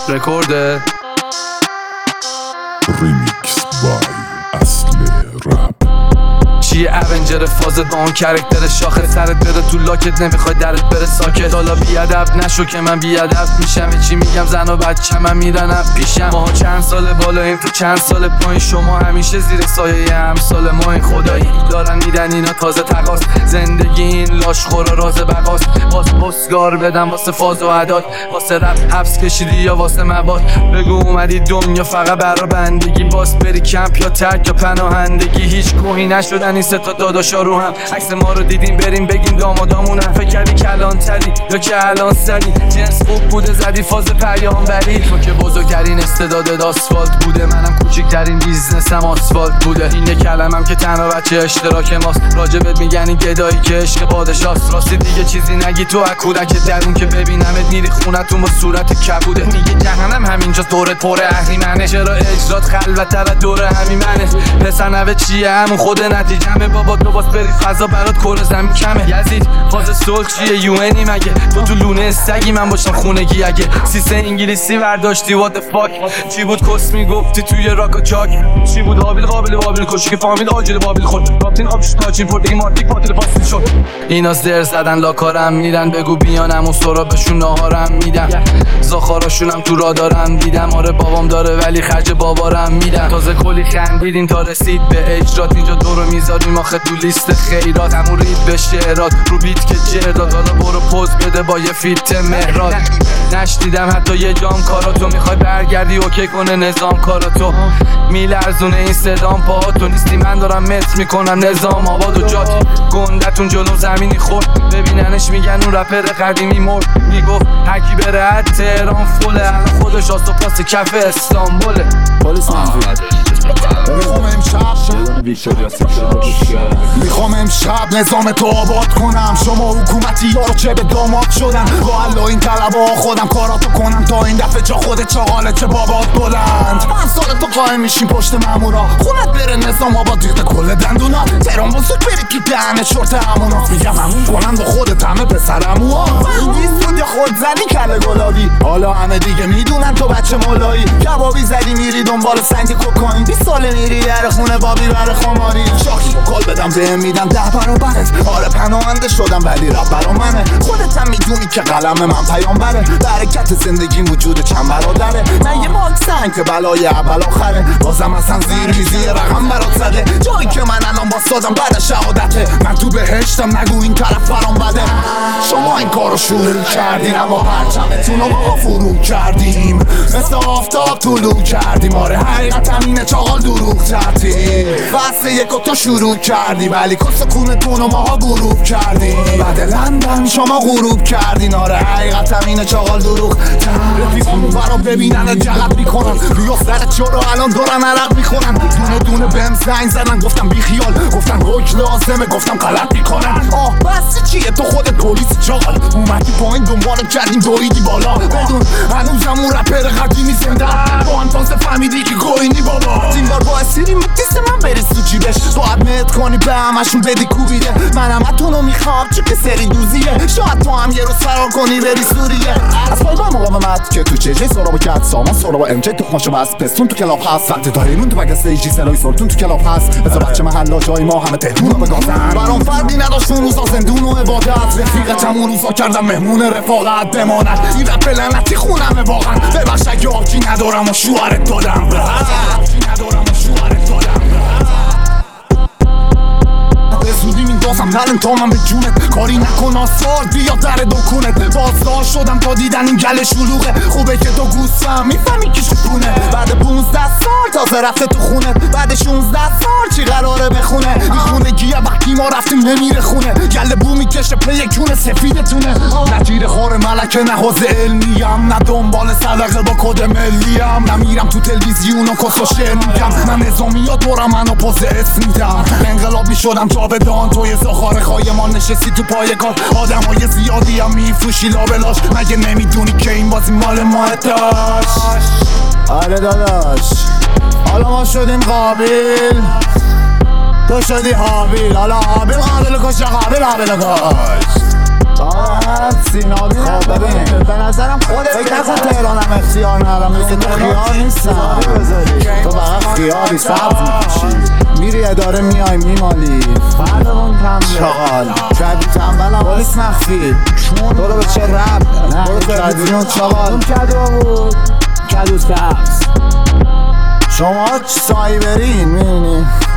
رکورده ریمیکس بای اصل رپ. چیه اونجر فازت با اون کرکتر شاخه، سرت بره تو لاکت نمیخوای درت بره ساکت. حالا بیادب نشو که من بیادب میشم، چی میگم زن و بچه من میرنم پیشم. ماها چند سال بالاییم تو چند سال پایین، شما همیشه زیر سایه همسال ما. این خدایی دارن میدن اینا تازه تقاس، زندگی این لاشخورا راز بقاست. باز پستگار بدم واسه فاز و عداد، واسه رپ حبس کشیدی یا واسه مواد. بگو اومدی دنیا فقط برا بندگی، باز بری کمپ یا ترک یا پناهندگی. هیچ کوهی نشدن این سه تا داداشا رو هم، عکس ما رو دیدیم بریم بگیم دامادامونم. فکر کردی کلان تری یا که الان سری، جنس خوب بوده زدی فاز پیامبری. تو که بزرگترین استعدادت آسفالت بوده، منم کوچکترین بیزنسم آسفالت بوده. این یه کلمم که تنها بچه اشتراک ماست، راجبت میگن این گدایی که عشق پادشاست. راستی دیگه چیزی نگی تو از کودک درون که ببینمت میری خونتون با صورت کبوده. میگه جهنم همینجاست دورت پر اهریمنه، چرا اجرات خلوت‌تر دور همین منه. پسر نوه چیه همون خود نتیجمه، بابا تو باز بری فضا برات کره زمین کمه. یزید فاز صلح چیه یوئنی مگه، تو لونه سگی من باشم خونگی. اگه سیسه انگلیسی برداشتی what the fuck، چی بود کس میگفتی توی راک و چاک، چی بود حابیل قابل کشی که فامیل آجیل بابیل خورد رابطین آبش ناچین پردگی مارتیک پاتل پاسیل شد. اینا زر زدن لاکارم میرن، بگو بیانم و سرابشون ناهارم میدم. زاخاراشونم تو را دارم دیدم، آره بابام داره ولی خرج بابارم میدم. تازه کلی خندیدین تا رسید به اجرات، اینجا دورو میذاریم آخه تو لیست خیرات. همون رید به شعرات رو بیت که جرداد، حالا برو پوز بده با یه فیت مهرات. نشدیدم حتی یه جام کاراتو، میخوای برگردی اوکی کنه نظام کاراتو. میلرزونه این صدام پاهاتو، نیستی من دارم متر میکنم نظام آباد و جات. گندتون جلو زمینی خورد، ببیننش میگن اون رپر قدیمی مرد. میگفت هرکی بره از تهران فوله، الان خودش آسو پاس کف استانبوله. میخوام امشب نظام تو آباد کنم، شما حکومتی یارو چه به داماد شدن. با الله این طلبا خودم کاراتو کنم، تا این دفعه جا خودت چاقاله چه بابات بلند. من سال تو قایم میشیم پشت مامورا، خونت بره نظام آباد دیده کل دندونا. تهران بزرگ بری تو دهنه شورت همونات، میگم همون کنن با خودت همه پسرموها. بندیز بود یا خود زنی کله گلابی، حالا همه دیگه میدونن تو بچه مولایی. کبابی زدی میری دنبال سنگ کوکائین، 20 ساله میری در خونه بابی بر خماری. شاکی و کال بدم بهم میدم 10 برابرت، آره پناهنده شدم ولی رب برا منه. خودت هم میدونی که قلم من پیامبره، برکت زندگی وجود چند برادره. من یه ماکسن که بلای اول آخره، بازم اصلا زیر میزی رقم برات زده. جایی که من الان باستادم بعد شهادته، من تو بهشتم نگو این طرف برام بده. شما این کارو شروع کردین اما پرچمتون رو ما فرو کردیم، مثل آفتاب طلوع کردیم. آره حقیقتم اینه چاقال دروغ کردیم، واسه یکو تو شروع کردی ولی کس کونتون رو ماها غروب کردیم. بعد لندن شما غروب کردین، آره حقیقتم اینه چاقال دروغ کردیم. رفیقامون برا ببینن جغت میکنن، روی سرت چرا الان دارن عرق میخونن. دونه دونه بهم زنگ زدن گفتم بی خیال، گفتن حکم لازمه گفتم غلط میکنن. بس چیه تو خودت پلیس چاقال، اومدی پایین دنبالت کردیم دویدی بالا. بدون هنوزم اون رپر قدیمی زنده، با انفانس فهمیدی که گوینی بابا. این بار با اسیری دیست من بری سو جیبش، تو ادمت کنی به همشون بدی کوبیده. منم اتونو میخوام چه که سری دوزیه، شاید تو هم یه روز فرار کنی بری سوریه. از پای با مقاومت که تو چجه سرابا کت سامان سرابا امجه تو خماشو بس پستون تو کلاب هست. وقت دایرون تو بگست ایجی سلای سرتون تو کلاب هست. بذار بچه محلا جای ما همه تهرون رو بگازن. برام فردی نداشت اون روزا زندون و عبادت، رفیقتم اون روزا کردم مهمون رفاقت بماند. این رپ لعنتی خونمه واقعا، ببخش اگه آبجی ندارم و شوهرت دادم. زودی میندازم نرم تا من به جونت، کاری نکن آسفال بیا در دکونت. بازداشت شدم تا دیدن این گل شلوغه، خوبه که تو گوستم میفهمی که شکونه. بعد 15 سال تازه رفته تو خونت، بعد 16 سال چی قراره بخونه. این خونگیه وقتی ما رفتیم نمیره خونه، گل بو میکشه پی کونه سفیدتونه. نگیر خور ملکه نه حوزه علمیم، نه دنبال صدقه با کد ملیم. نمیرم تو تلویزیون و کس و شعر میگم، نه نظامیات برم منو پوز اسم میدم. انقلاب میشدم جاودان توی زخاره خای ما نشستی تو پای کار. آدم های زیادی هم میفروشی لابلاش، مگه نمیدونی که این بازی مال ما داشت. آره داداش حالا ما شدیم قابل، تو شدی حابیل. حالا حابیل قابل کش، قابل کش. سینابی خب ببین نظرم خودت فکر نکن تهرانم اختیار ندارم مثل تو خیار نیستم تو فقط خیاری سبز میکشی میری اداره میای میمالی فردمون تنبه چاقال کردی تنبلم پلیس مخفی تو رو به چه رب برو کردیون چاقال کدو بود کدو سبز شما سایبرین میبینی